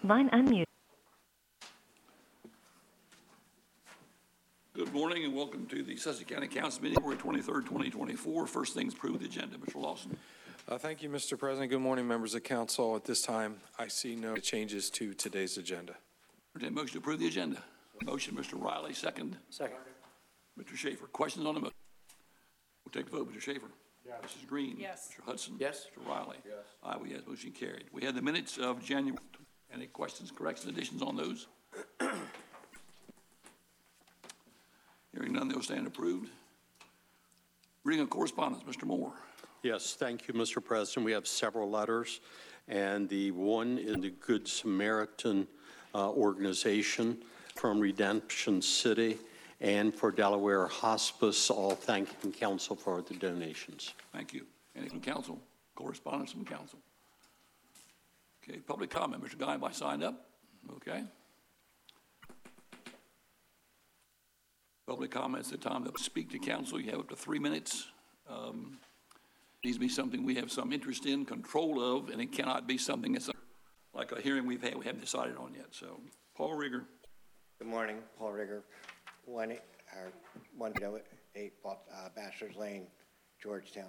Line unmuted. Good morning and welcome to the Sussex County Council meeting, February 23rd, 2024. First things, approve the agenda. Mr. Lawson. Thank you, Mr. President. Good morning, members of council. At this time, I see no changes to today's agenda. Motion to approve the agenda. Motion, Mr. Riley, second. Second. Mr. Schaefer. Questions on the motion? We'll take the vote. Mr. Schaefer. Yes. Mrs. Green. Yes. Mr. Hudson. Yes. Mr. Riley. Yes. Aye, we have motion carried. We have the minutes of January. Any questions, corrections, additions on those? Hearing none, they'll stand approved. Reading of correspondence, Mr. Moore. Yes, thank you, Mr. President. We have several letters, and the one in the Good Samaritan organization from Redemption City and for Delaware Hospice, all thanking council for the donations. Thank you. Any from council? Correspondence from council? Okay, public comment. Mr. Guy, I signed up. Okay. Public comments at the time to speak to council. You have up to 3 minutes. Needs to be something we have some interest in, control of, and it cannot be something that's like a hearing we haven't decided on yet. So, Paul Rigger. Good morning, Paul Rigger, 108 Bachelor's Lane, Georgetown.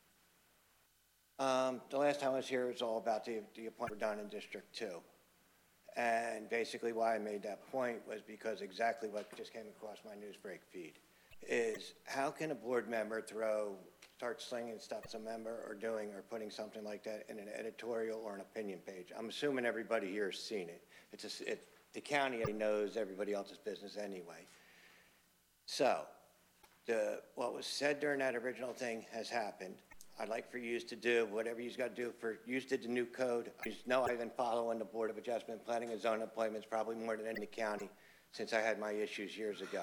The last time I was here, it was all about the appointment we're done in District 2. And basically why I made that point was because exactly what just came across my Newsbreak feed is how can a board member start slinging stuff as a member or putting something like that in an editorial or an opinion page. I'm assuming everybody here has seen it. The county knows everybody else's business anyway. So what was said during that original thing has happened. I'd like for you to do whatever you've got to do you did the new code. You know I've been following the Board of Adjustment, Planning and Zoning appointments probably more than any county since I had my issues years ago.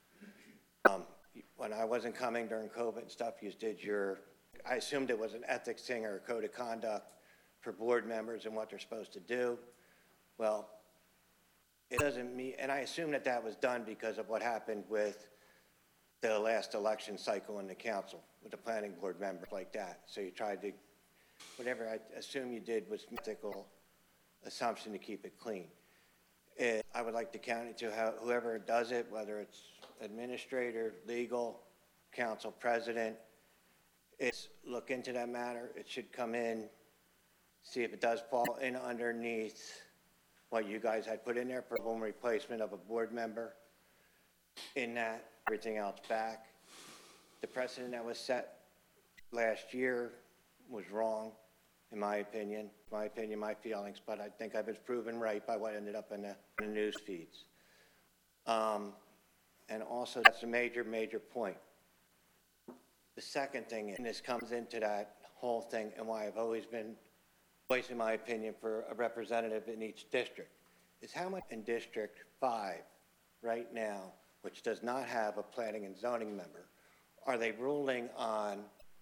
When I wasn't coming during COVID and stuff, you did I assumed it was an ethics thing or a code of conduct for board members and what they're supposed to do. Well, it doesn't mean, and I assume that was done because of what happened with the last election cycle in the council with the planning board members like that. So you tried to, whatever I assume you did was ethical assumption to keep it clean. I would like the county to have whoever does it, whether it's administrator, legal, council president, look into that matter. It should come in, see if it does fall in underneath what you guys had put in there for home replacement of a board member. In that, everything else back. The precedent that was set last year was wrong, in my opinion, my feelings, but I think I was proven right by what ended up in the news feeds. And also, that's a major, major point. The second thing, and this comes into that whole thing and why I've always been voicing my opinion for a representative in each district, is how much in District 5 right now, which does not have a planning and zoning member, are they ruling on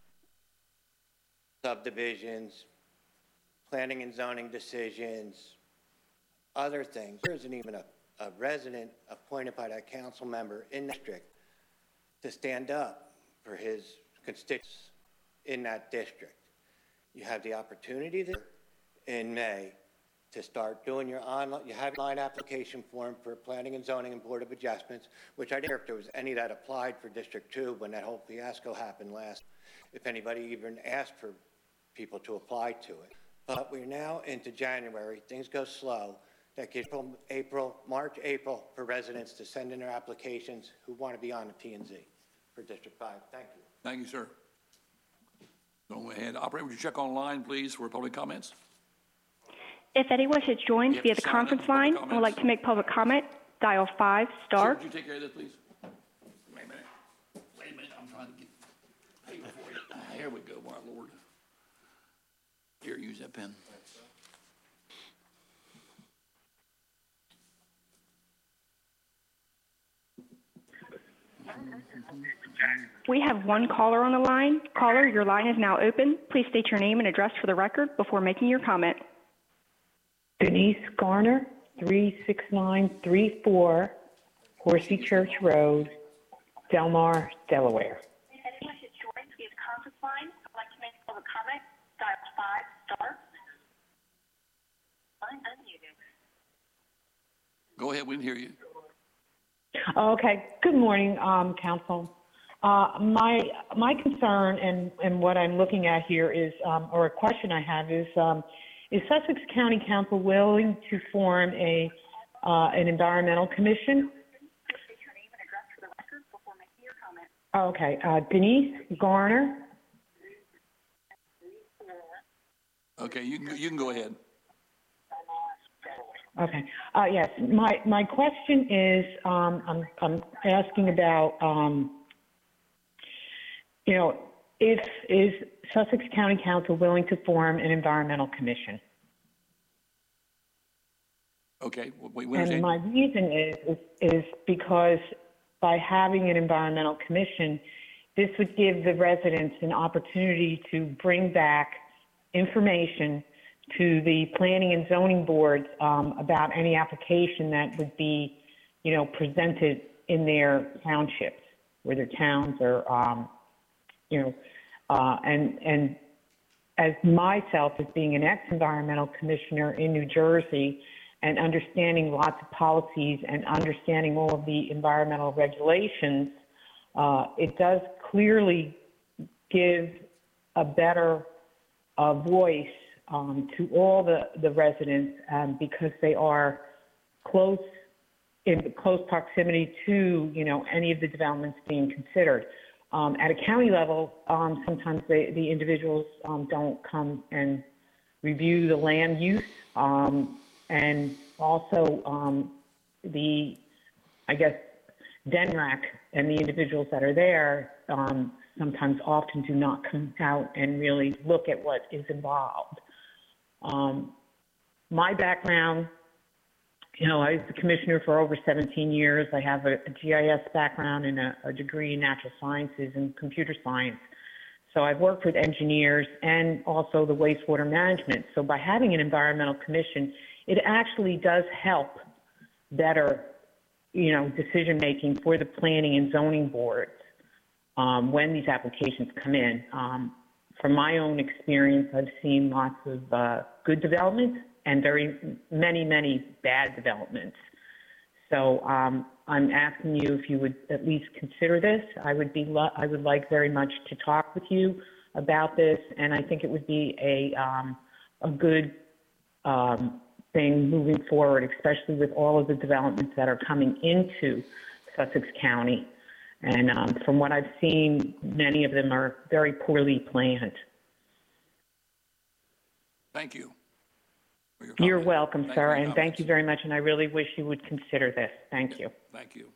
subdivisions, planning and zoning decisions, other things? There isn't even a resident appointed by that council member in the district to stand up for his constituents in that district. You have the opportunity there in May to start doing you have an online application form for planning and zoning and board of adjustments, which I didn't hear if there was any that applied for District 2 when that whole fiasco happened last, if anybody even asked for people to apply to it. But we're now into January, things go slow. That gives March, April for residents to send in their applications who want to be on the P&Z for District 5. Thank you. Thank you, sir. Go ahead. Operator, would you check online, please, for public comments? If anyone has joined via the conference line and would like to make public comment, dial 5 star. Would you take care of this, please? Wait a minute. I'm trying to get paper for you. Here we go, my Lord. Here, use that pen. We have one caller on the line. Caller, your line is now open. Please state your name and address for the record before making your comment. Denise Garner, 36934 Horsey Church Road, Del Mar, Delaware. If anyone has joined via the conference line and would like to make a public comment, dial 5 star. Line unmuted. Go ahead, we can hear you. Okay. Good morning, Council. My concern and what I'm looking at here is, or a question I have is Sussex County Council willing to form an environmental commission? Okay. Denise Garner. Okay, you can go ahead. Okay. Yes. My question is, I'm asking about, is Sussex County Council willing to form an environmental commission? Okay. And my reason is because by having an environmental commission, this would give the residents an opportunity to bring back information to the planning and zoning boards about any application that would be, presented in their townships or their towns or, and as myself as being an ex-environmental commissioner in New Jersey and understanding lots of policies and understanding all of the environmental regulations, it does clearly give a better voice to all the residents because they are in close proximity to, any of the developments being considered. At a county level, sometimes the individuals don't come and review the land use, and also DENRAC and the individuals that are there sometimes often do not come out and really look at what is involved. My background, I was the commissioner for over 17 years. I have a GIS background and a degree in natural sciences and computer science. So I've worked with engineers and also the wastewater management. So by having an environmental commission, it actually does help better, decision-making for the planning and zoning boards when these applications come in. From my own experience, I've seen lots of good developments and very many bad developments. So I'm asking you if you would at least consider this. I would like very much to talk with you about this, and I think it would be a good thing moving forward, especially with all of the developments that are coming into Sussex County. And from what I've seen, many of them are very poorly planned. Thank you. You're welcome, sir, and thank you very much, and I really wish you would consider this. Thank you. Thank you.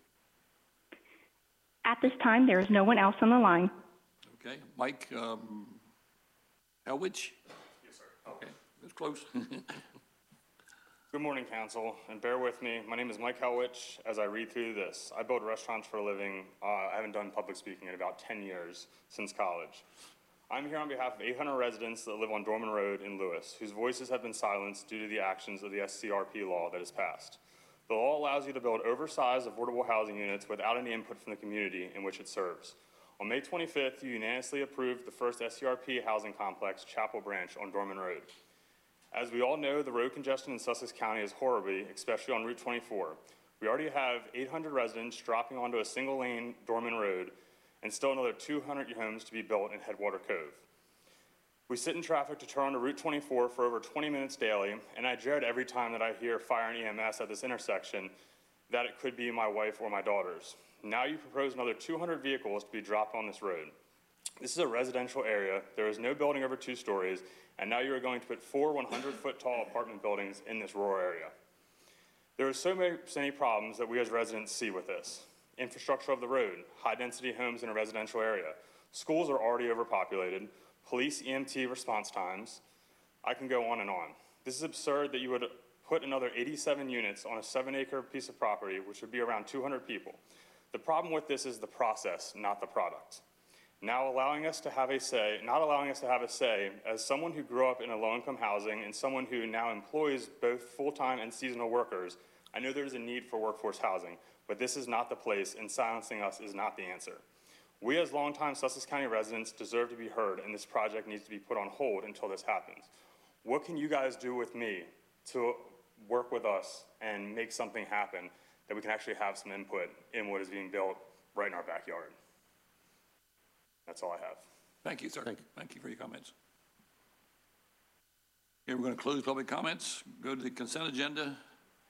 At this time, there is no one else on the line. Okay, Mike Elwich? Yes, sir. Okay, that's close. Good morning, Council, and bear with me. My name is Mike Helwich. As I read through this, I build restaurants for a living. I haven't done public speaking in about 10 years since college. I'm here on behalf of 800 residents that live on Dorman Road in Lewis, whose voices have been silenced due to the actions of the SCRP law that has passed. The law allows you to build oversized affordable housing units without any input from the community in which it serves. On May 25th, you unanimously approved the first SCRP housing complex, Chapel Branch, on Dorman Road. As we all know, the road congestion in Sussex County is horrible, especially on Route 24. We already have 800 residents dropping onto a single-lane Dorman Road and still another 200 homes to be built in Headwater Cove. We sit in traffic to turn onto Route 24 for over 20 minutes daily, and I dread every time that I hear fire and EMS at this intersection that it could be my wife or my daughters. Now you propose another 200 vehicles to be dropped on this road. This is a residential area. There is no building over 2 stories, and now you are going to put 4 100-foot tall apartment buildings in this rural area. There are so many problems that we as residents see with this. Infrastructure of the road, high-density homes in a residential area. Schools are already overpopulated. Police EMT response times. I can go on and on. This is absurd that you would put another 87 units on a 7-acre piece of property, which would be around 200 people. The problem with this is the process, not the product. Now allowing us to have a say, not allowing us to have a say, as someone who grew up in a low-income housing and someone who now employs both full-time and seasonal workers, I know there's a need for workforce housing, but this is not the place, and silencing us is not the answer. We as longtime Sussex County residents deserve to be heard, and this project needs to be put on hold until this happens. What can you guys do with me to work with us and make something happen, that we can actually have some input in what is being built right in our backyard. That's all I have. Thank you, sir. Thank you for your comments. Here, we're going to close public comments, go to the consent agenda.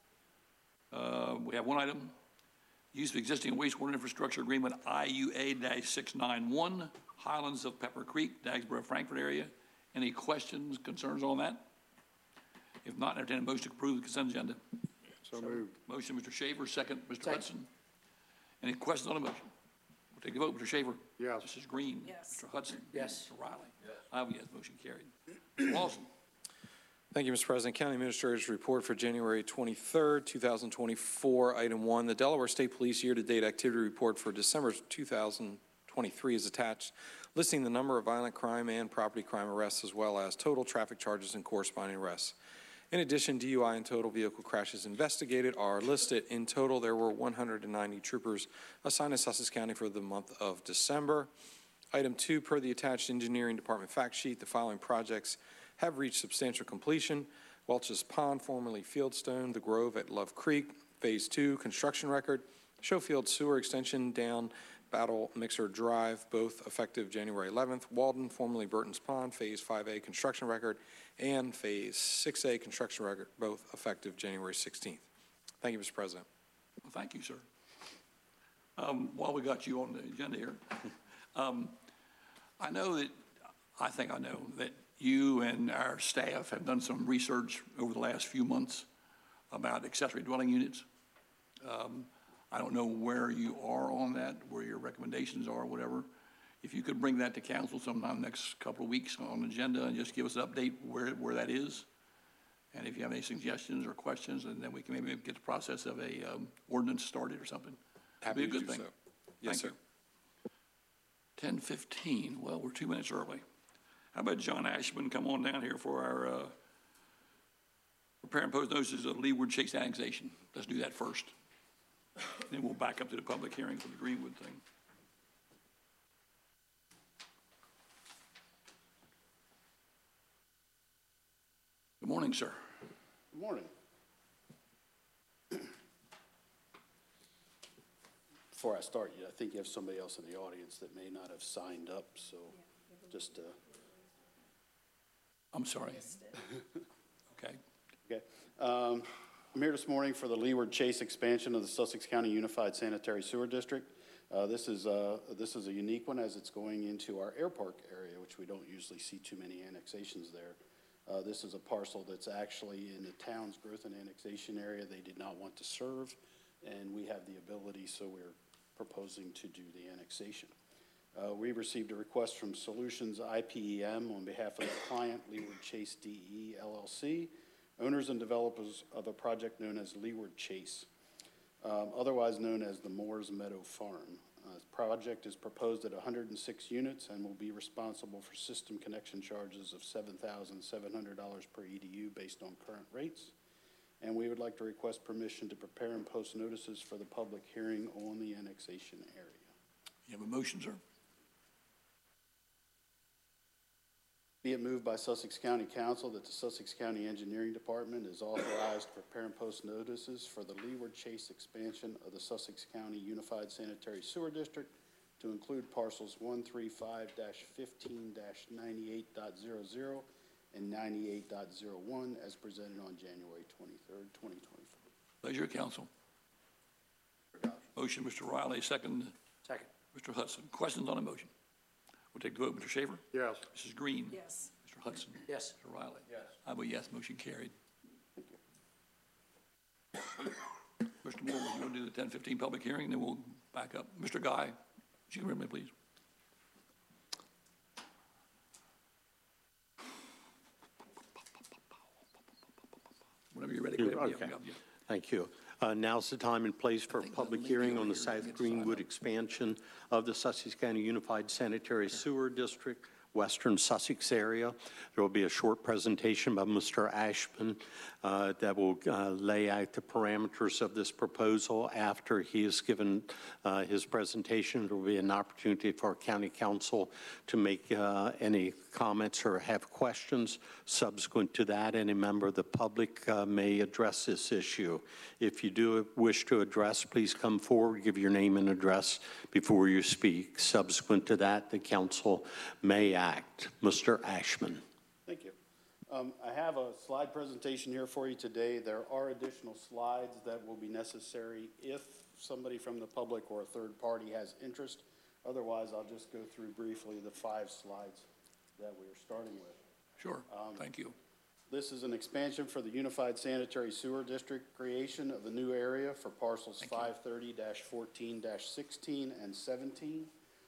We have one item, use of existing wastewater infrastructure agreement IUA-691, Highlands of Pepper Creek, Dagsboro, Frankfurt area. Any questions, concerns on that? If not, entertain a motion to approve the consent agenda. So moved. Motion, Mr. Shaver, second, Mr. Hudson. Any questions on the motion? We'll take the vote. Mr. Shaver? Yes. Mrs. Green? Yes. Mr. Hudson? Yes. Mr. Riley? Yes. I vote yes, motion carried. Mr. Lawson? Thank you, Mr. President. County Administrator's report for January 23rd, 2024. Item 1, the Delaware State Police year-to-date activity report for December 2023 is attached, listing the number of violent crime and property crime arrests as well as total traffic charges and corresponding arrests. In addition, DUI and total vehicle crashes investigated are listed. In total, there were 190 troopers assigned to Sussex County for the month of December. Item 2, per the attached engineering department fact sheet, the following projects have reached substantial completion: Welch's Pond, formerly Fieldstone, the Grove at Love Creek, Phase 2, construction record, Schofield Sewer Extension down Battle Mixer Drive, both effective January 11th, Walden, formerly Burton's Pond, Phase 5A, construction record, and Phase 6A, construction record, both effective January 16th. Thank you, Mr. President. Well, thank you, sir. While we got you on the agenda here, I think I know that you and our staff have done some research over the last few months about accessory dwelling units. I don't know where you are on that, where your recommendations are, whatever. If you could bring that to council sometime next couple of weeks on the agenda and just give us an update where that is. And if you have any suggestions or questions, and then we can maybe get the process of a ordinance started or something. Happy That'd be a to good do thing. so. Yes, sir. 10:15, well, we're 2 minutes early. How about John Ashman come on down here for our prepare and post notices of Leeward Chase annexation. Let's do that first. Then we'll back up to the public hearing for the Greenwood thing. Good morning, sir. Good morning. Before I start, I think you have somebody else in the audience that may not have signed up, so just I'm sorry. Okay. okay. I'm here this morning for the Leeward Chase expansion of the Sussex County Unified Sanitary Sewer District. This is a unique one as it's going into our airport area, which we don't usually see too many annexations there. This is a parcel that's actually in the town's growth and annexation area they did not want to serve, and we have the ability, so we're proposing to do the annexation. We received a request from Solutions IPEM on behalf of the client, Leeward Chase DE LLC, owners and developers of a project known as Leeward Chase, otherwise known as the Moores Meadow Farm. The project is proposed at 106 units and will be responsible for system connection charges of $7,700 per EDU based on current rates. And we would like to request permission to prepare and post notices for the public hearing on the annexation area. You have a motion, sir? Be it moved by Sussex County Council that the Sussex County Engineering Department is authorized to prepare and post notices for the Leeward Chase expansion of the Sussex County Unified Sanitary Sewer District to include parcels 135-15-98.00 and 98.01 as presented on January 23rd, 2024. Pleasure, council. Motion, Mr. Riley, second. Second. Mr. Hudson. Questions on the motion? We'll take the vote. Mr. Shaver? Yes. Mrs. Green? Yes. Mr. Hudson? Yes. Mr. Riley? Yes. I vote yes, motion carried. Mr. Moore, we're going to do the 10:15 public hearing, then we'll back up. Mr. Guy, would you come here, please? Whenever you're ready. Okay. Thank you. Now's the time and place for a public hearing on the South Greenwood expansion of the Sussex County Unified Sanitary Sewer District, Western Sussex area. There will be a short presentation by Mr. Ashman that will lay out the parameters of this proposal. After he has given his presentation, there will be an opportunity for our county council to make any comments or have questions. Subsequent to that, any member of the public may address this issue. If you do wish to address, please come forward, give your name and address before you speak. Subsequent to that, the council may act. Mr. Ashman. Thank you. I have a slide presentation here for you today. There are additional slides that will be necessary if somebody from the public or a third party has interest. Otherwise, I'll just go through briefly the 5 slides that we are starting with. Sure, thank you. This is an expansion for the Unified Sanitary Sewer District creation of a new area for parcels 530-14-16 and 17.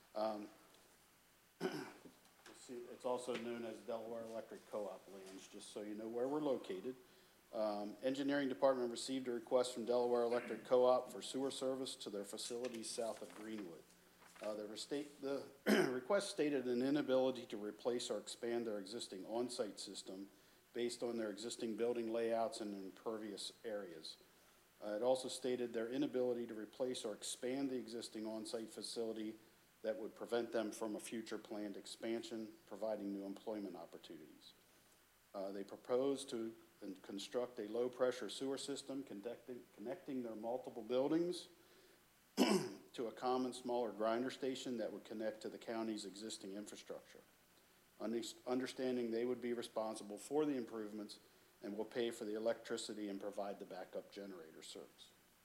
It's also known as Delaware Electric Co-op lands, just so you know where we're located. Engineering Department received a request from Delaware Electric Co-op for sewer service to their facilities south of Greenwood. The request stated an inability to replace or expand their existing on-site system based on their existing building layouts and impervious areas. It also stated their inability to replace or expand the existing on-site facility that would prevent them from a future planned expansion, providing new employment opportunities. They propose to construct a low-pressure sewer system connecting their multiple buildings to a common smaller grinder station that would connect to the county's existing infrastructure. Understanding they would be responsible for the improvements and will pay for the electricity and provide the backup generator service.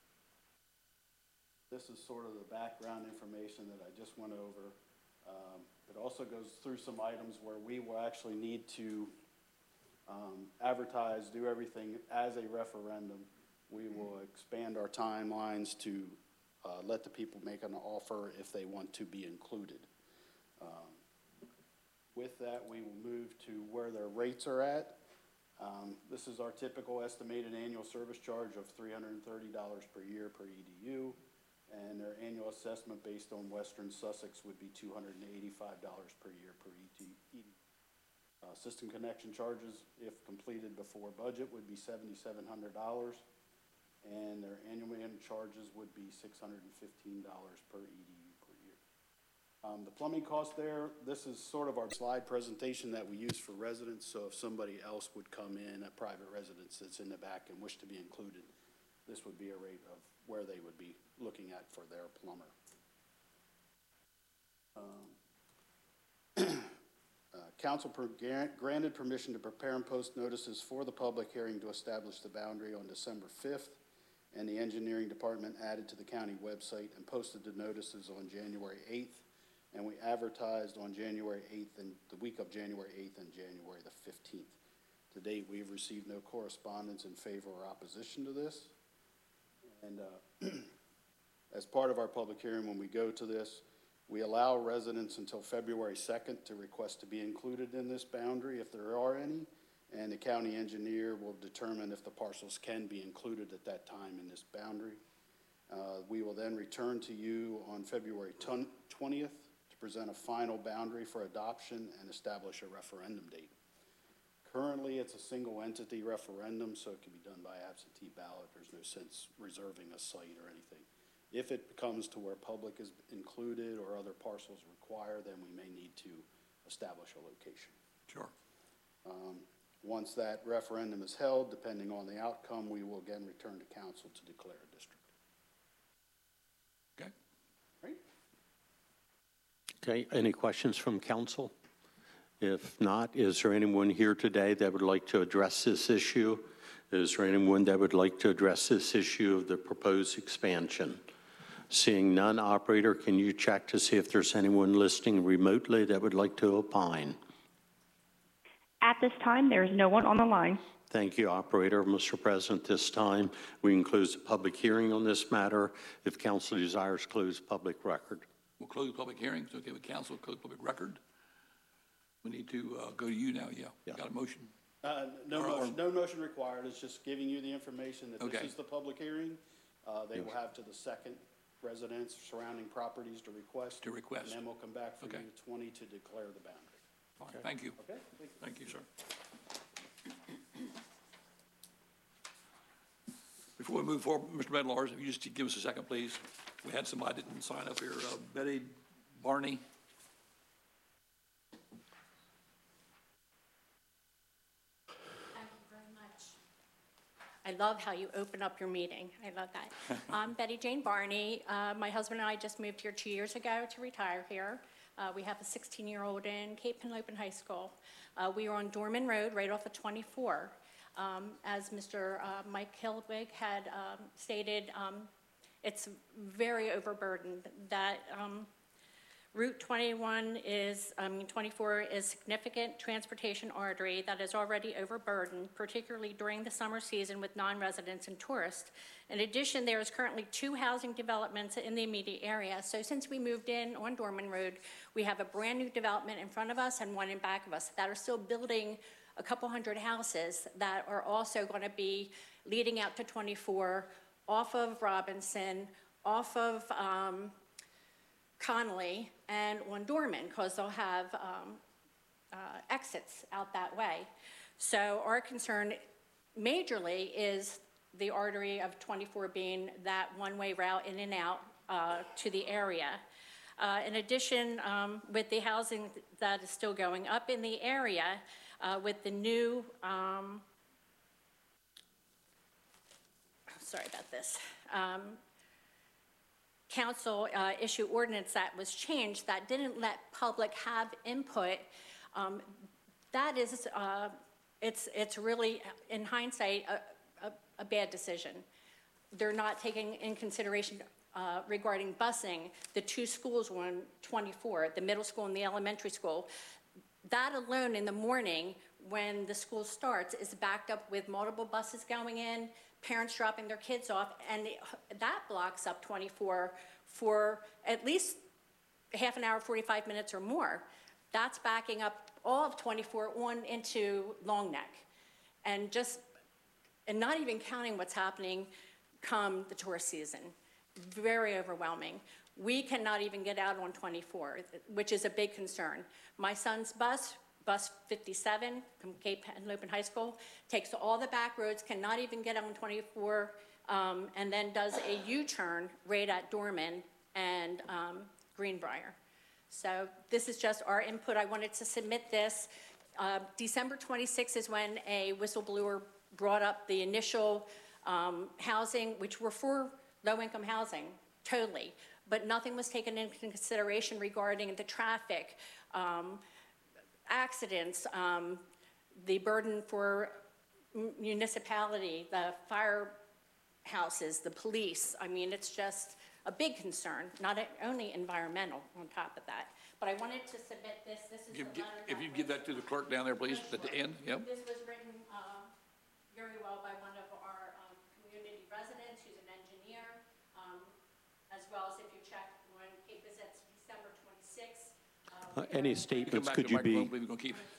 This is sort of the background information that I just went over. It also goes through some items where we will actually need to advertise, do everything as a referendum. We will expand our timelines to let the people make an offer if they want to be included. With that, we will move to where their rates are at. This is our typical estimated annual service charge of $330 per year per EDU. And their annual assessment based on Western Sussex would be $285 per year per EDU. System connection charges, if completed before budget, would be $7,700, and their annual maintenance charges would be $615 per EDU per year. The plumbing cost there, this is sort of our slide presentation that we use for residents, so if somebody else would come in, a private residence that's in the back and wish to be included, this would be a rate of where they would be looking at for their plumber. Council granted permission to prepare and post notices for the public hearing to establish the boundary on December 5th, and the engineering department added to the county website and posted the notices on January 8th, and we advertised on January 8th and the week of January 8th and January the 15th. To date, we have received no correspondence in favor or opposition to this. And as part of our public hearing, when we go to this, we allow residents until February 2nd to request to be included in this boundary if there are any, and the county engineer will determine if the parcels can be included at that time in this boundary. We will then return to you on February 20th to present a final boundary for adoption and establish a referendum date. Currently, it's a single entity referendum, so it can be done by absentee ballot. There's no sense reserving a site or anything. If it comes to where public is included or other parcels require, then we may need to establish a location. Sure. Once that referendum is held, depending on the outcome, we will again return to council to declare a district. Okay. Right? Okay, any questions from council? If not, is there anyone here today that would like to address this issue? Is there anyone that would like to address this issue of the proposed expansion? Seeing none, operator, can you check to see if there's anyone listening remotely that would like to opine? At this time, there is no one on the line. Thank you, operator. Mr. President, this time we can close the public hearing on this matter. If council desires, close public record. We'll close the public hearing. It's okay with council, close public record. We need to go to you now, yeah. Got a motion? No motion required. It's just giving you the information that Okay. this is the public hearing. They will have to the second residents surrounding properties to request. And then we'll come back for Okay. you 20 to declare the boundary. Fine. Thank you. Okay? Thank you, sir. Before we move forward, Mr. Medlars, if you just give us a second, please. We had somebody that didn't sign up here, Betty Barney. love how you open up your meeting. I love that. I'm Betty Jane Barney. My husband and I just moved here 2 years ago to retire here. We have a 16-year-old in Cape Henlopen High School. We are on Dorman Road, right off of 24. As Mr. Mike Hildwig had stated, it's very overburdened. That Route 24 is significant transportation artery that is already overburdened, particularly during the summer season with non-residents and tourists. In addition, there is currently 2 housing developments in the immediate area. So since we moved in on Dorman Road, we have a brand new development in front of us and one in back of us that are still building a couple hundred houses that are also going to be leading out to 24 off of Robinson, off of Connolly, and on Dorman, because they'll have exits out that way. So our concern majorly is the artery of 24 being that one-way route in and out to the area. In addition, with the housing that is still going up in the area, with the new, sorry about this, council issue ordinance that was changed that didn't let public have input, that is, it's really, in hindsight, a bad decision. They're not taking in consideration regarding busing the 2 schools on 24, the middle school and the elementary school. That alone in the morning when the school starts is backed up with multiple buses going in, parents dropping their kids off, and that blocks up 24 for at least half an hour, 45 minutes or more. That's backing up all of 24 on into Long Neck. And not even counting what's happening come the tourist season. Very overwhelming. We cannot even get out on 24, which is a big concern. My son's bus 57 from Cape Henlopen High School, takes all the back roads, cannot even get on 24, and then does a U-turn right at Dorman and Greenbrier. So this is just our input. I wanted to submit this. December 26th is when a whistleblower brought up the initial housing, which were for low-income housing, totally, but nothing was taken into consideration regarding the traffic, accidents, the burden for municipality, the firehouses, the police. I mean, it's just a big concern, not only environmental on top of that. But I wanted to submit this. This is the letter. If you give that to the clerk down there, please, at the end. Yep. This was written very well by one of our community residents who's an engineer, as well as if you check on Cape Gazette's December 26th. Any statements could you be? Sorry about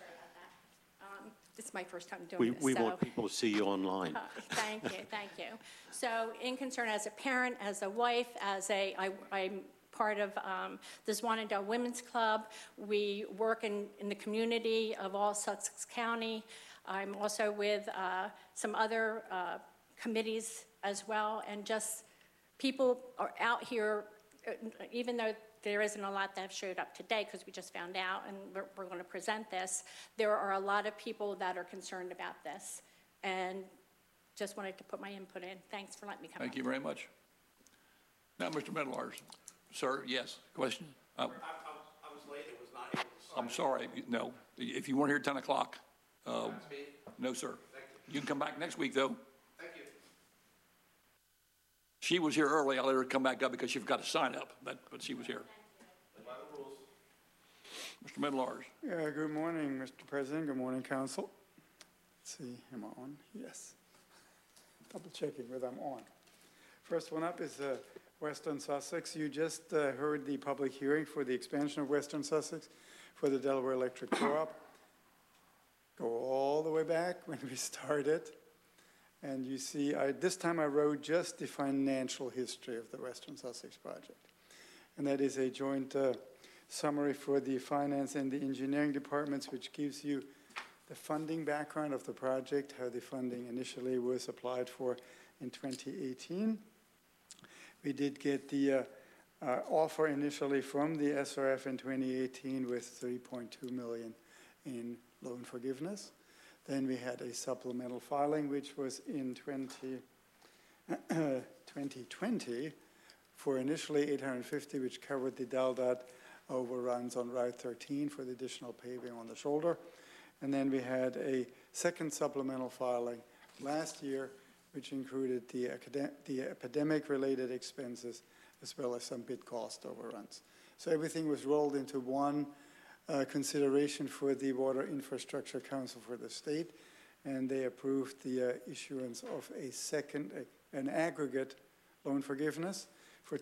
that. This is my first time doing this. We want people to see you online. Thank you. So in concern as a parent, as a wife, I'm part of the Zwanendale Women's Club. We work in the community of all Sussex County. I'm also with some other committees as well, and just people are out here, even though there isn't a lot that have showed up today because we just found out and we're going to present this, there are a lot of people that are concerned about this, and just wanted to put my input in. Thanks for letting me come. Thank you very much. Now, Mr. Medlars. Sir, yes, question? I was late, it was not able to sign. I'm sorry, no. If you weren't here at 10 o'clock, no, sir. Thank you. You can come back next week, though. Thank you. She was here early. I let her come back up because she forgot to sign up, but she was here. By the rules. Mr. Medlars. Yeah, good morning, Mr. President. Good morning, Council. Let's see, am I on? Yes. Double checking whether I'm on. First one up is Western Sussex. You just heard the public hearing for the expansion of Western Sussex for the Delaware Electric Co-op. Go all the way back when we started. And you see, this time I wrote just the financial history of the Western Sussex project. And that is a joint summary for the finance and the engineering departments, which gives you the funding background of the project, how the funding initially was applied for in 2018. We did get the offer initially from the SRF in 2018 with $3.2 million in loan forgiveness. Then we had a supplemental filing, which was in 2020 for initially 850, which covered the DELDOT overruns on Route 13 for the additional paving on the shoulder. And then we had a second supplemental filing last year, which included the epidemic-related expenses as well as some bid cost overruns. So everything was rolled into one consideration for the Water Infrastructure Council for the state, and they approved the issuance of an aggregate loan forgiveness for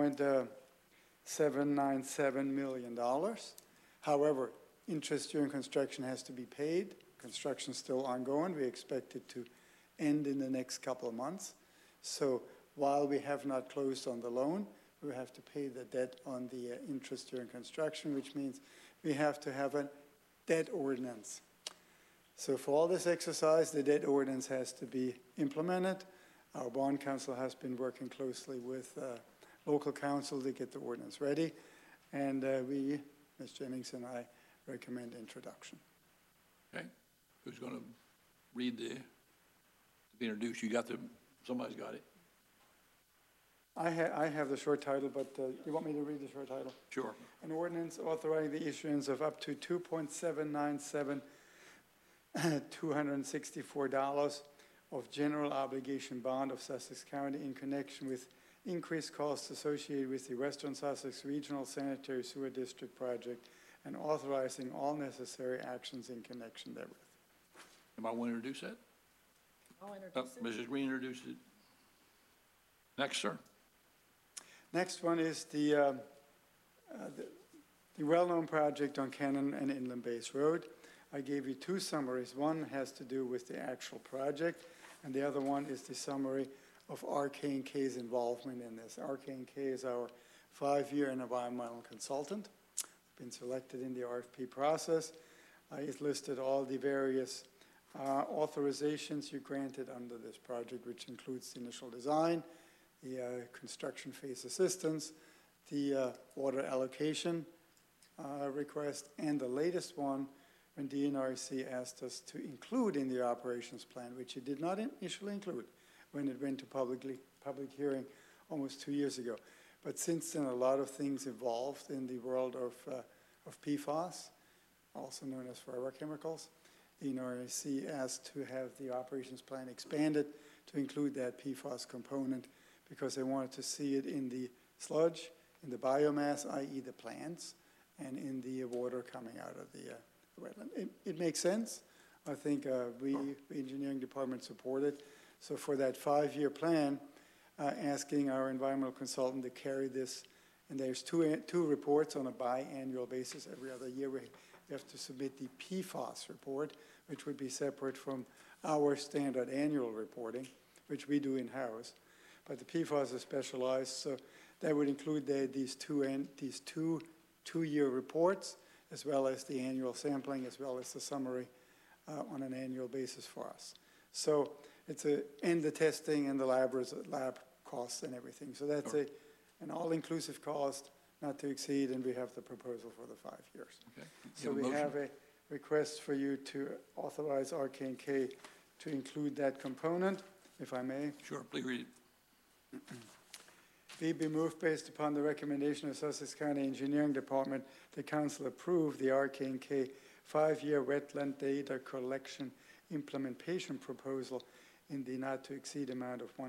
$2.797 million. However, interest during construction has to be paid. Construction is still ongoing. We expect it to end in the next couple of months. So while we have not closed on the loan, we have to pay the debt on the interest during construction, which means we have to have a debt ordinance. So for all this exercise, the debt ordinance has to be implemented. Our bond council has been working closely with local council to get the ordinance ready. And we, Ms. Jennings and I, recommend introduction. Okay. Who's going to read to be introduced? Somebody's got it. I have the short title, but you want me to read the short title? Sure. An ordinance authorizing the issuance of up to $2.797,264 of general obligation bond of Sussex County in connection with increased costs associated with the Western Sussex Regional Sanitary Sewer District project and authorizing all necessary actions in connection therewith. Anybody want to introduce that? I'll introduce it. Mrs. Green introduced it. Next, sir. Next one is the well-known project on Cannon and Inland Base Road. I gave you two summaries. One has to do with the actual project, and the other one is the summary of RK&K's involvement in this. RK&K is our 5-year environmental consultant, been selected in the RFP process. It listed all the various authorizations you granted under this project, which includes the initial design, the construction phase assistance, the water allocation request, and the latest one when DNRC asked us to include in the operations plan, which it did not initially include when it went to public hearing almost 2 years ago. But since then, a lot of things evolved in the world of PFAS, also known as forever chemicals. DNRC asked to have the operations plan expanded to include that PFAS component because they wanted to see it in the sludge, in the biomass, i.e. the plants, and in the water coming out of the wetland. It makes sense. I think we, the engineering department, support it. So for that 5-year plan, asking our environmental consultant to carry this, and there's two reports on a biannual basis. Every other year we have to submit the PFAS report, which would be separate from our standard annual reporting, which we do in-house. But the PFAS is specialized, so that would include these two-year reports, as well as the annual sampling, as well as the summary on an annual basis for us. So it's and the testing and the lab costs and everything. So that's an all-inclusive cost, not to exceed, and we have the proposal for the 5 years. Okay. So we have a request for you to authorize RK&K to include that component, if I may. Sure, please read it. Be moved based upon the recommendation of Sussex County Engineering Department, the council approve the RK&K 5-year wetland data collection implementation proposal in the not to exceed amount of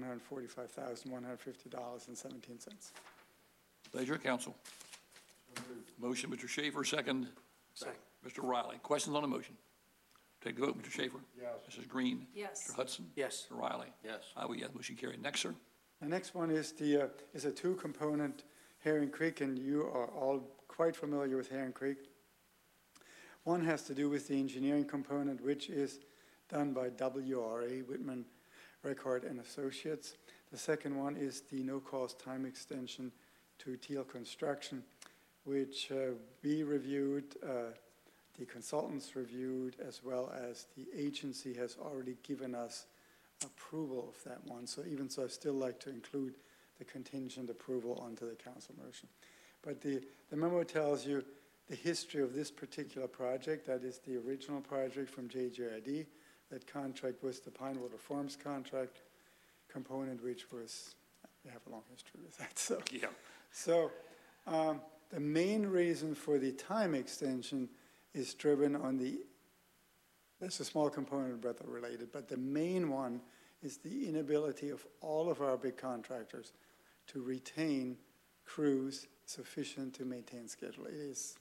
$145,150.17. Pleasure, council. Motion, Mr. Schaefer, second. Second. Mr. Riley. Questions on the motion? Take the vote, Mr. Schaefer. Yes. Mrs. Green. Yes. Mr. Hudson. Yes. Mr. Riley. Yes. I will yes. Motion carried. Next, sir. The next one is a two-component Herring Creek, and you are all quite familiar with Herring Creek. One has to do with the engineering component, which is done by WRA, Whitman, Record and Associates. The second one is the no-cost time extension to Teal Construction, which we reviewed, the consultants reviewed, as well as the agency has already given us approval of that one. So even so, I still like to include the contingent approval onto the council motion. But the memo tells you the history of this particular project. That is the original project from JJID. That contract was the Pine Water Farms contract component, which was, we have a long history with that. So, Yeah. so the main reason for the time extension is driven on there's a small component weather related, but the main one is the inability of all of our big contractors to retain crews sufficient to maintain schedule. It is,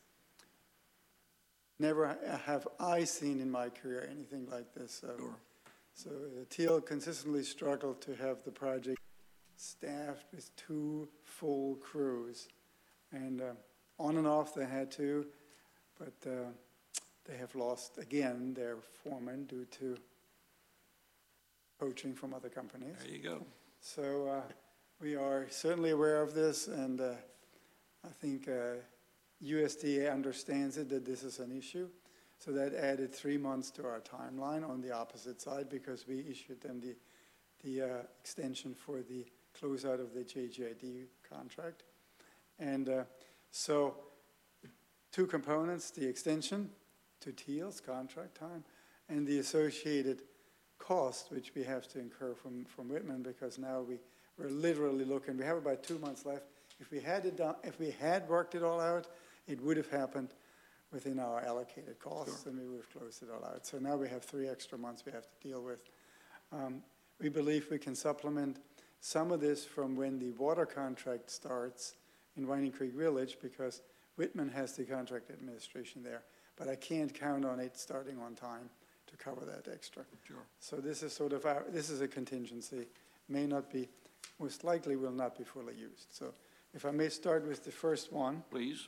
never have I seen in my career anything like this. So Teal consistently struggled to have the project staffed with 2 full crews. And on and off they had to, but they have lost again their foreman due to poaching from other companies. There you go. So we are certainly aware of this, and I think USDA understands it, that this is an issue. So that added 3 months to our timeline on the opposite side, because we issued them the extension for the closeout of the JGID contract. And so 2 components, the extension to Teal's contract time and the associated cost, which we have to incur from Whitman, because now we're literally looking, we have about 2 months left. If we had it done, if we had worked it all out, it would have happened within our allocated costs, and we would have closed it all out. So now we have 3 extra months we have to deal with. We believe we can supplement some of this from when the water contract starts in Winding Creek Village, because Whitman has the contract administration there, but I can't count on it starting on time to cover that extra. Sure. So this is sort of this is a contingency, may not be, most likely will not be fully used. So if I may start with the first one. Please.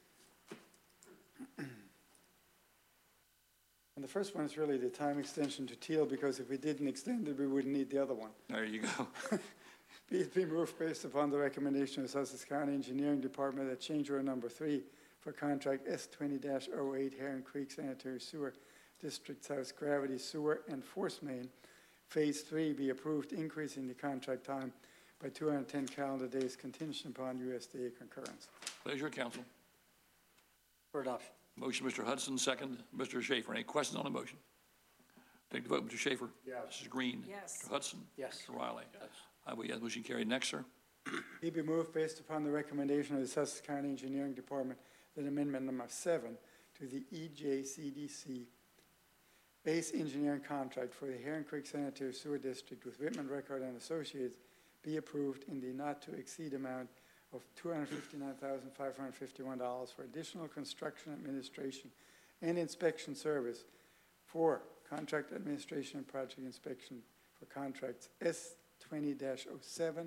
And the first one is really the time extension to Teal, because if we didn't extend it, we wouldn't need the other one. There you go. Be it be moved based upon the recommendation of Sussex County Engineering Department that change order number 3 for contract S20-08 Heron Creek Sanitary Sewer District South Gravity Sewer and Force Main, Phase 3 be approved, increasing the contract time by 210 calendar days contingent upon USDA concurrence. Pleasure, council. For adoption. Motion, Mr. Hudson, second, Mr. Schaefer. Any questions on the motion? Take the vote, Mr. Schaefer. Yes. Mrs. Green. Yes. Mr. Hudson. Yes. Mr. Riley. Yes. I vote yes, motion carried. Next, sir. He be moved based upon the recommendation of the Sussex County Engineering Department that amendment number 7 to the EJCDC base engineering contract for the Heron Creek Sanitary Sewer District with Whitman Record and Associates be approved in the not to exceed amount of $259,551 for additional construction administration and inspection service for contract administration and project inspection for contracts S20-07,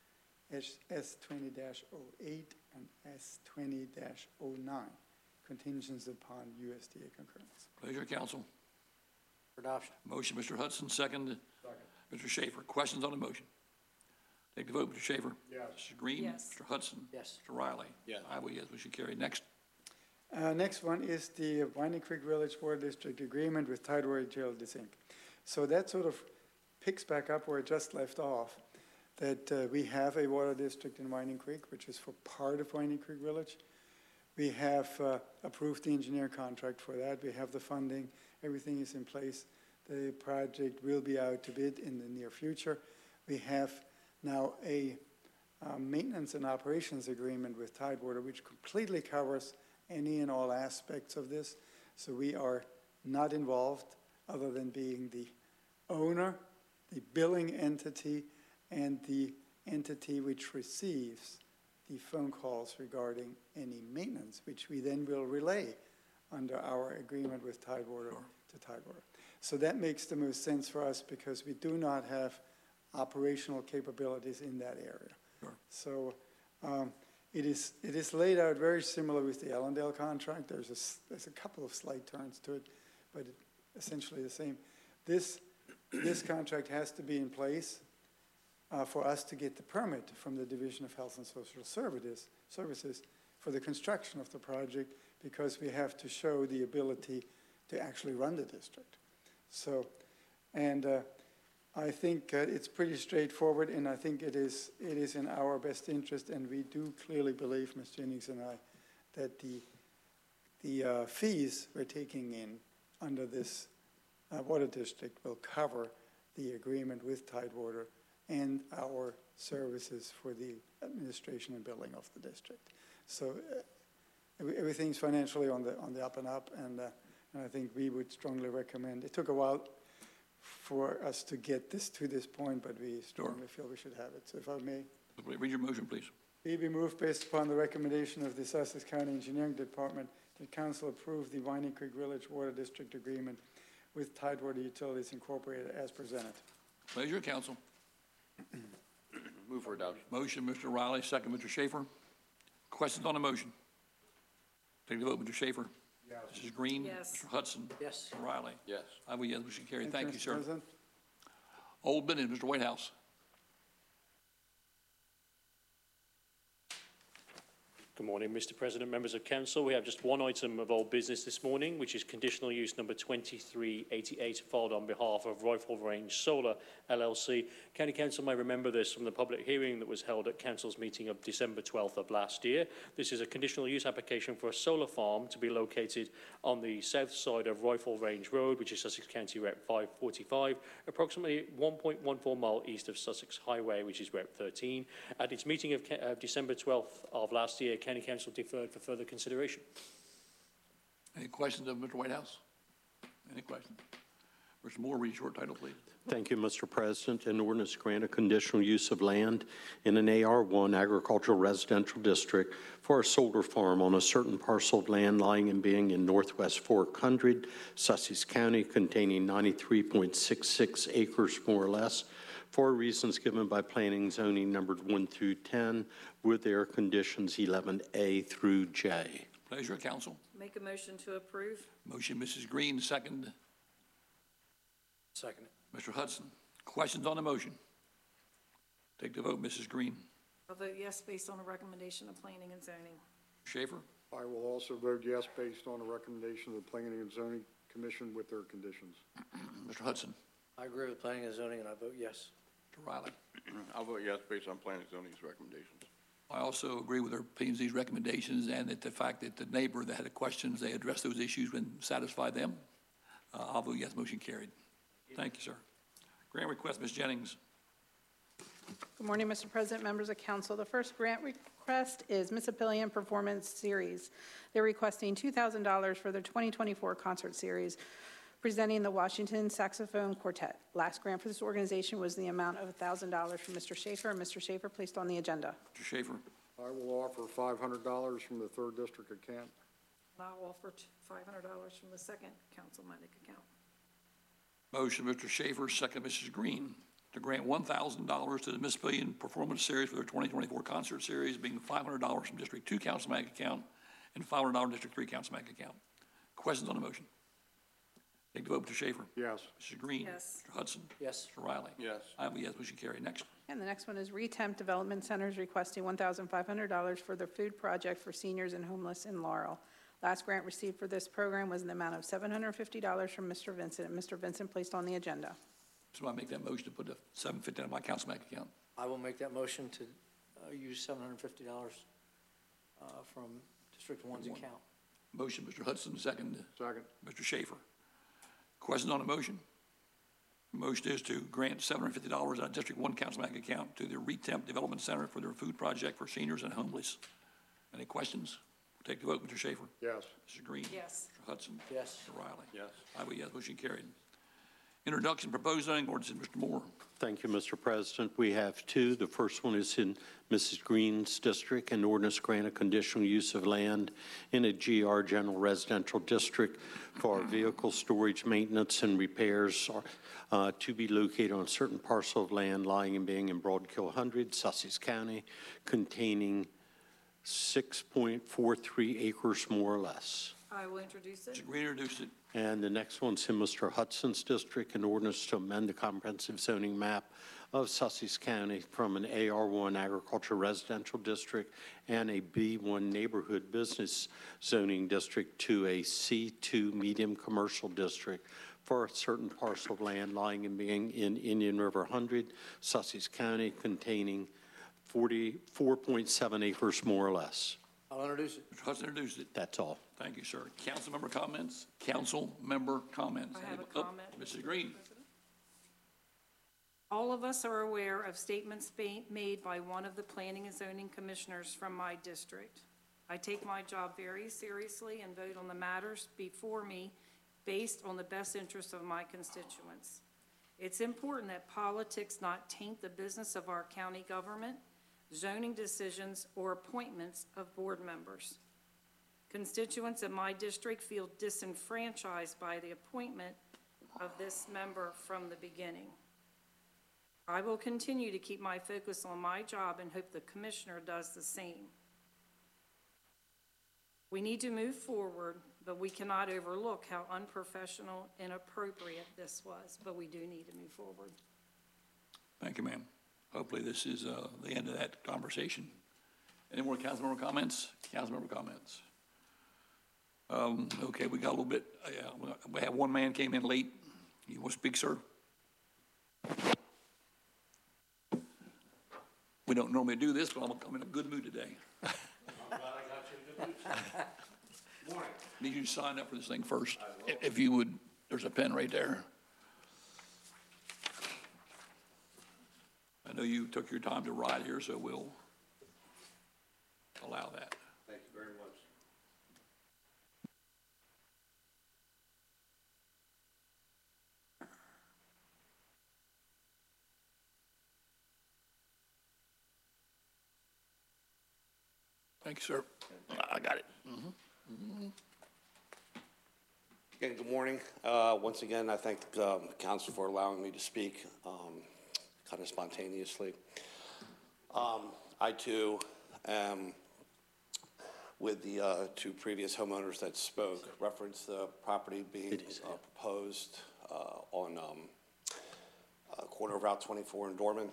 S20-08, and S20-09, contingents upon USDA concurrence. Pleasure, council. For adoption. Motion, Mr. Hudson, second. Mr. Schaefer. Questions on the motion? Take the vote, Mr. Schaefer. Yes. Mrs. Green. Yes. Mr. Hudson. Yes. Mr. Riley. Yes. I vote yes, motion carried. Next. Next one is the Winding Creek Village Water District Agreement with Tidewater Utilities, Inc. So that sort of picks back up where it just left off, that we have a water district in Winding Creek, which is for part of Winding Creek Village. We have approved the engineer contract for that. We have the funding. Everything is in place. The project will be out to bid in the near future. We have now a maintenance and operations agreement with Tidewater, which completely covers any and all aspects of this. So we are not involved other than being the owner, the billing entity, and the entity which receives the phone calls regarding any maintenance, which we then will relay under our agreement with Tidewater to Tidewater. So that makes the most sense for us because we do not have operational capabilities in that area. Sure. So it is laid out very similar with the Allendale contract. There's a couple of slight turns to it, but essentially the same. This contract has to be in place for us to get the permit from the Division of Health and Social Services for the construction of the project, because we have to show the ability to actually run the district. So, and I think it's pretty straightforward, and I think it is in our best interest, and we do clearly believe, Ms. Jennings and I, that the fees we're taking in under this Water District will cover the agreement with Tidewater and our services for the administration and billing of the district. So everything's financially on the up and up, and I think we would strongly recommend. It took a while for us to get this to this point, but we strongly feel we should have it. So if I may. Read your motion, please. Be moved based upon the recommendation of the Sussex County Engineering Department that Council approve the Winding Creek Village Water District Agreement with Tidewater Utilities Incorporated as presented. Pleasure, council. Move for adoption. Motion, Mr. Riley, second, Mr. Schaefer. Questions on the motion? Take the vote, Mr. Schaefer. Yes. Mrs. Green. Yes. Mr. Hudson. Yes. Mr. Riley. Yes. I vote yes, motion carried. Thank you, Mr. sir. President. Old business, Mr. Whitehouse. Good morning, Mr. President, members of council. We have just one item of old business this morning, which is conditional use number 2388, filed on behalf of Rifle Range Solar LLC. County Council may remember this from the public hearing that was held at Council's meeting of December 12th of last year. This is a conditional use application for a solar farm to be located on the south side of Rifle Range Road, which is Sussex County Rep 545, approximately 1.14 mile east of Sussex Highway, which is Rep 13. At its meeting of December 12th of last year, County Council deferred for further consideration. Any questions of Mr. Whitehouse? Any questions? Mr. Moore, read your short title, please. Thank you, Mr. President. An ordinance to grant a conditional use of land in an AR1 agricultural residential district for a solar farm on a certain parcel of land lying and being in Northwest Fork 100, Sussex County, containing 93.66 acres more or less, for reasons given by planning and zoning numbered 1 through 10, with their conditions 11A through J. Pleasure, council. Make a motion to approve. Motion, Mrs. Green, second. Second. Mr. Hudson. Questions on the motion? Take the vote, Mrs. Green. I'll vote yes based on a recommendation of planning and zoning. Schaefer. I will also vote yes based on a recommendation of the Planning and Zoning Commission with their conditions. Mr. Hudson. I agree with planning and zoning, and I vote yes. Mr. Riley. I'll vote yes based on planning and zoning's recommendations. I also agree with their P&Z's recommendations, and that the fact that the neighbor that had questions, they addressed those issues and satisfied them. I'll vote yes, motion carried. Thank you, sir. Grant request, Ms. Jennings. Good morning, Mr. President, members of council. The first grant request is Miss Apillion Performance Series. They're requesting $2,000 for their 2024 concert series, presenting the Washington Saxophone Quartet. Last grant for this organization was the amount of $1,000 from Mr. Schaefer. Mr. Schaefer, placed on the agenda. Mr. Schaefer. I will offer $500 from the 3rd District account. I'll offer $500 from the 2nd councilmanic account. Motion, Mr. Schaefer, second, Mrs. Green, to grant $1,000 to the Miss Apillion Performance Series for their 2024 concert series, being $500 from District 2 councilmanic account and $500 District 3 councilmanic account. Questions on the motion? Take the vote, Mr. Schaefer. Yes. Mrs. Green. Yes. Mr. Hudson. Yes. Mr. Riley. Yes. I have a yes, motion carried. Next. And the next one is Retemp Development Centers requesting $1,500 for their food project for seniors and homeless in Laurel. Last grant received for this program was in the amount of $750 from Mr. Vincent, and Mr. Vincent placed on the agenda. So I make that motion to put the $750 in my councilmanic account. I will make that motion to use $750 from District 1's account. Motion, Mr. Hudson, second. Second. Mr. Schaefer. Questions on the motion? Motion is to grant $750 out of District 1 councilmanic account to the Retemp Development Center for their food project for seniors and homeless. Any questions? Take the vote, Mr. Schaefer. Yes. Mr. Green. Yes. Mr. Hudson. Yes. Mr. Riley. Yes. I vote yes, motion carried. Introduction, proposed zoning ordinance, Mr. Moore. Thank you, Mr. President. We have two. The first one is in Mrs. Green's district, an ordinance grant a conditional use of land in a GR general residential district for vehicle storage, maintenance, and repairs to be located on a certain parcel of land lying and being in Broadkill 100, Sussex County, containing 6.43 acres more or less. I will introduce it. Mr. Green introduced it. And the next one's in Mr. Hudson's district, an ordinance to amend the comprehensive zoning map of Sussex County from an AR1 agricultural residential district and a B1 neighborhood business zoning district to a C2 medium commercial district for a certain parcel of land lying and being in Indian River 100, Sussex County, containing 44.7 acres more or less. I'll introduce it. Mr. Hudson introduced it. That's all. Thank you, sir. Council member comments? Council member comments? I have a Oh, comment. Mrs. Green. All of us are aware of statements made by one of the planning and zoning commissioners from my district. I take my job very seriously and vote on the matters before me based on the best interests of my constituents. It's important that politics not taint the business of our county government, zoning decisions, or appointments of board members. Constituents in my district feel disenfranchised by the appointment of this member from the beginning. I will continue to keep my focus on my job and hope the commissioner does the same. We need to move forward, but we cannot overlook how unprofessional and inappropriate this was, but we do need to move forward. Thank you, ma'am. Hopefully this is the end of that conversation. Any more council member comments? Council member comments? Okay, we got a little bit, we have one man came in late. You want to speak, sir? We don't normally do this, but I'm in a good mood today. I'm glad I got you in a good mood. Morning. Need you to sign up for this thing first. If you would, there's a pen right there. I know you took your time to ride here, so we'll allow that. Thank you very much. Thank you, sir. I got it. Again, good morning. Once again, I thank the council for allowing me to speak kind of spontaneously. I too am with the two previous homeowners that spoke, referenced the property being proposed on corner of Route 24 in Dorman.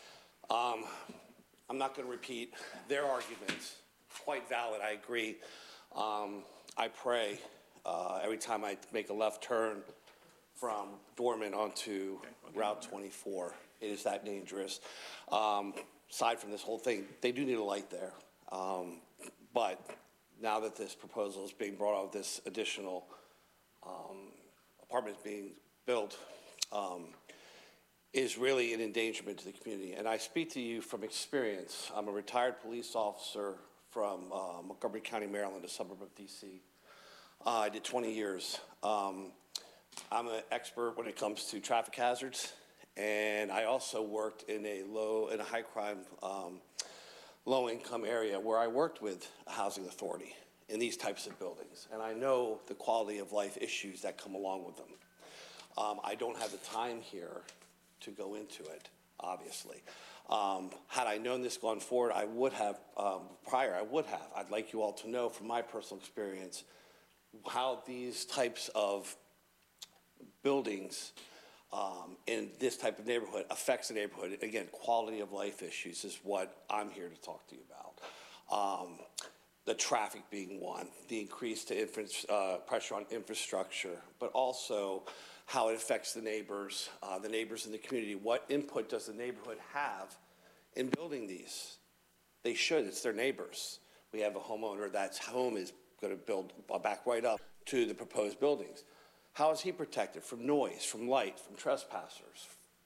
I'm not going to repeat their arguments. Quite valid, I agree. I pray every time I make a left turn from Dorman onto Route 24. It is that dangerous. Aside from this whole thing, they do need a light there. But now that this proposal is being brought out, this additional apartment being built, is really an endangerment to the community. And I speak to you from experience. I'm a retired police officer from Montgomery County, Maryland, a suburb of D.C. I did 20 years. I'm an expert when it comes to traffic hazards, and I also worked in a high crime, low income area where I worked with a housing authority in these types of buildings. And I know the quality of life issues that come along with them. I don't have the time here to go into it, obviously. Had I known this going forward, I would have, I would have. I'd like you all to know from my personal experience how these types of buildings in this type of neighborhood affects the neighborhood. Again, quality of life issues is what I'm here to talk to you about. The traffic being one, the increased pressure on infrastructure, but also how it affects the neighbors in the community. What input does the neighborhood have in building these? They should, it's their neighbors. We have a homeowner that's home is going to build back right up to the proposed buildings. How is he protected from noise, from light, from trespassers?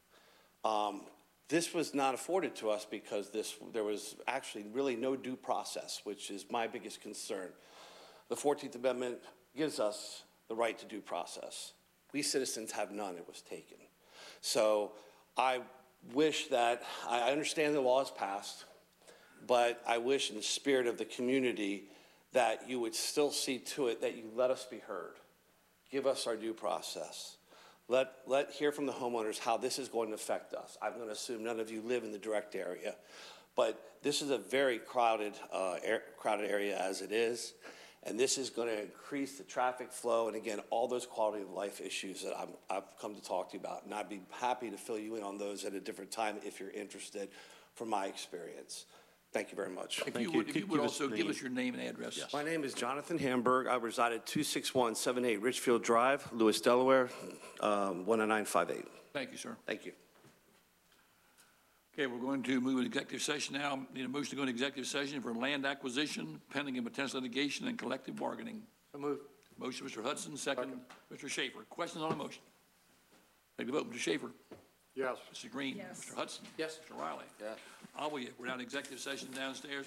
This was not afforded to us because there was actually really no due process, which is my biggest concern. The 14th Amendment gives us the right to due process. We citizens have none. It was taken. So I wish that, I understand the law is passed, but I wish in the spirit of the community that you would still see to it that you let us be heard. Give us our due process. Let hear from the homeowners how this is going to affect us. I'm going to assume none of you live in the direct area, but this is a very crowded area as it is, and this is going to increase the traffic flow and, again, all those quality of life issues that I've come to talk to you about, and I'd be happy to fill you in on those at a different time if you're interested from my experience. Thank you very much. If you would also give us your name and address. Yes. My name is Jonathan Hamburg. I reside at 26178 Richfield Drive, Lewis, Delaware, 19958. Thank you, sir. Thank you. Okay, we're going to move to executive session now. Need a motion to go into executive session for land acquisition, pending and potential litigation, and collective bargaining. So moved. Motion, Mr. Hudson, second, Mr. Schaefer. Questions on the motion? Take the vote, Mr. Schaefer. Yes. Mr. Green. Yes. Mr. Hudson. Yes. Mr. Riley. Yes. We're down in executive session downstairs.